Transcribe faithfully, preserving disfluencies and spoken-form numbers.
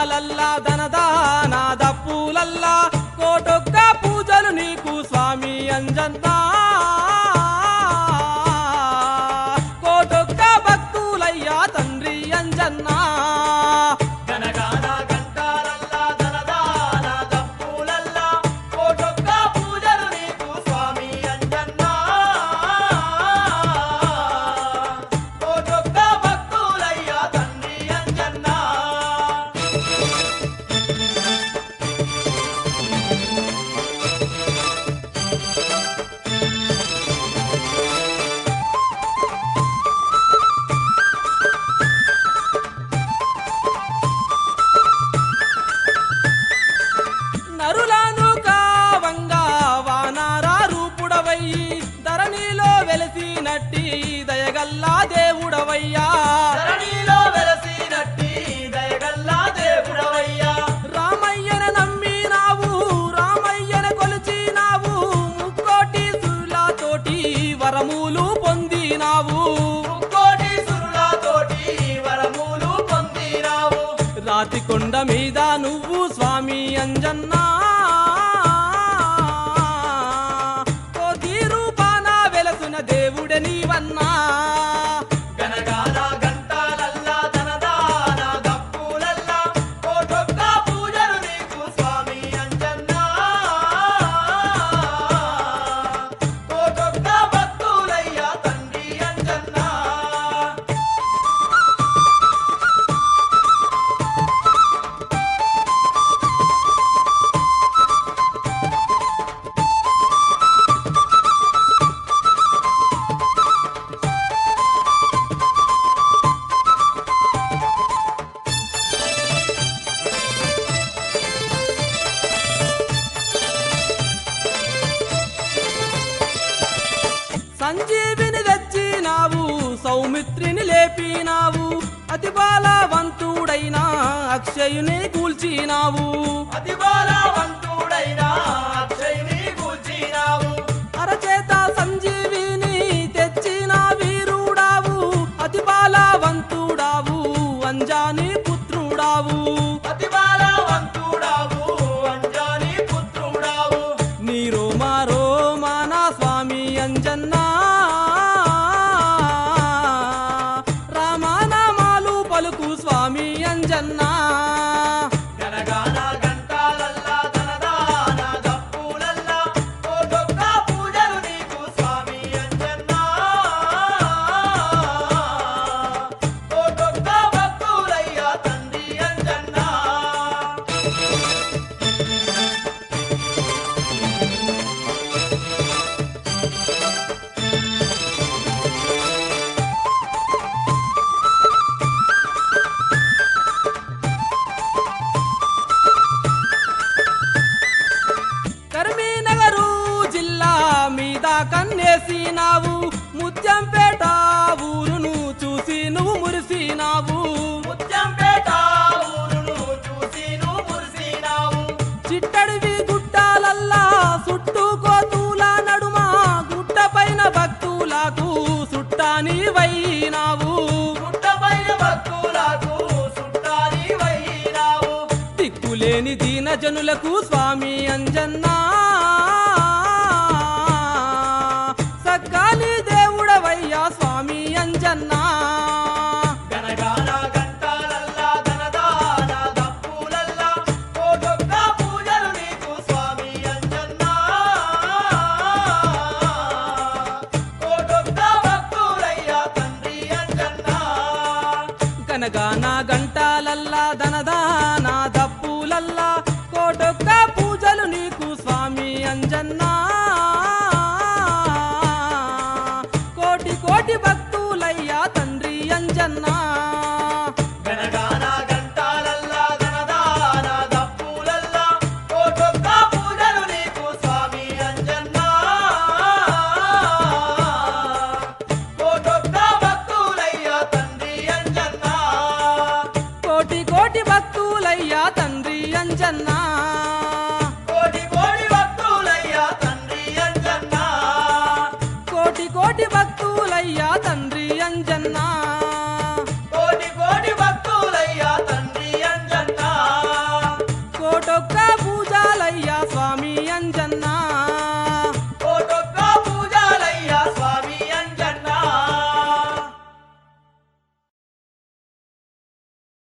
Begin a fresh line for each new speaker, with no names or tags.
గంటాలల్లా ధనదాన దప్పులల్లా కోటొక్క పూజలు నీకు స్వామి అంజన్నా కోటొక్క భక్తులయ్యా తండ్రి అంజన్నా
గనగాన గంటాలల్లా ధనదాన దప్పులల్లా కోటొక్క పూజలు నీకు స్వామి అంజన్నా కోటొక్క భక్తులయ్యా తండ్రి అంజన్నా
నరులను కావంగా వానారా రూపుడవయ్యి ధరణిలో వెలసినట్టి దయగల్లా దేవుడవయ్యా
ధరణిలో వెలసినట్టి దయగల్లా దేవుడవయ్యా
రామయ్యన నమ్మినావు రామయ్యన కొలిచినావు ముక్కోటి సురులతోటి వరములు పొందినావు
ముక్కోటి సురులతోటి వరములు పొందినావు
రాతి కొండ మీద నువ్వు స్వామి అంజన్నా కోటి రూపాన వెలసిన దేవుడే నీవన్నా
గనగాన గంటాలల్లా ధనదాన దప్పులల్లా కోటొక్క పూజలు నీకు స్వామి అంజన్నా కోటొక్క భక్తులయ్యా తండ్రి అంజన్నా
సంజీవిని తెచ్చినావు సౌమిత్రిని లేపినావు అతి బాలవంతుడైన అక్షయుని కూల్చినావు
అతి బాలవంతుడైన అక్షయుని కూల్చినావు
అరచేత సంజీవిని తెచ్చిన వీరుడావు అతి బాలవంతుడావు అంజాని పుత్రుడావు
అతి బాలవంతుడావు అంజాని పుత్రుడావు
నీ రోమా రోమాన స్వామి అంజన్నా రామనామాలు పలుకు స్వామి అంజన్నా
గనగాన గంటాలల్లా ధనదాన దప్పులల్లా కోటొక్క పూజలు నీకు స్వామి అంజన్నా కోటొక్క భక్తులయ్యా తండ్రి అంజన్నా
కరీంనగరు జిల్లా మీద కన్నేసినావు ముత్యంపేట ఊరును చూసి నువ్వు మురిసినావు
ముత్యంపేట ఊరును చూసి నువ్వు మురిసినావు
చిట్టడివి గుట్టాలల్లా చుట్టుకోతుల నడుమ గుట్ట పైన భక్తులకు సుట్టాని వైనావు
పుట్టపైన భక్తులకు సుట్టాని వైనావు
దిక్కులేని దీన జనులకు స్వామి అంజన్నా సక్కాలి దేవుడవయ్యా స్వామి అంజన్నా
గనగాన గంటాలల్లా ధనదాన దప్పులల్లా కోటొక్క పూజలు నీకు స్వామి అంజన్నా కోటొక్క భక్తులయ్యా తండ్రి అంజన్నా
గనగాన గంటాలల్లా ధనదాన దప్పులల్లా కోటొక్క పూజలు నీకు స్వామి అంజన్నా కోటి కోటి భక్తులయ్యా తండ్రి అంజన్నా
గనగాన గంటాలల్లా ధనదాన దప్పులల్లా కోటొక్క పూజలు నీకు స్వామి అంజన్నా కోటొక్క భక్తులయ్యా తండ్రి అంజన్నా
కోటి కోటి భక్తులయ్యా తండ్రి అంజన్నా
కోటి కోటి భక్తులయ్యా తండ్రి అంజన్నా
కోటి కోటి భక్తులయ్యా తండ్రి అంజన్నా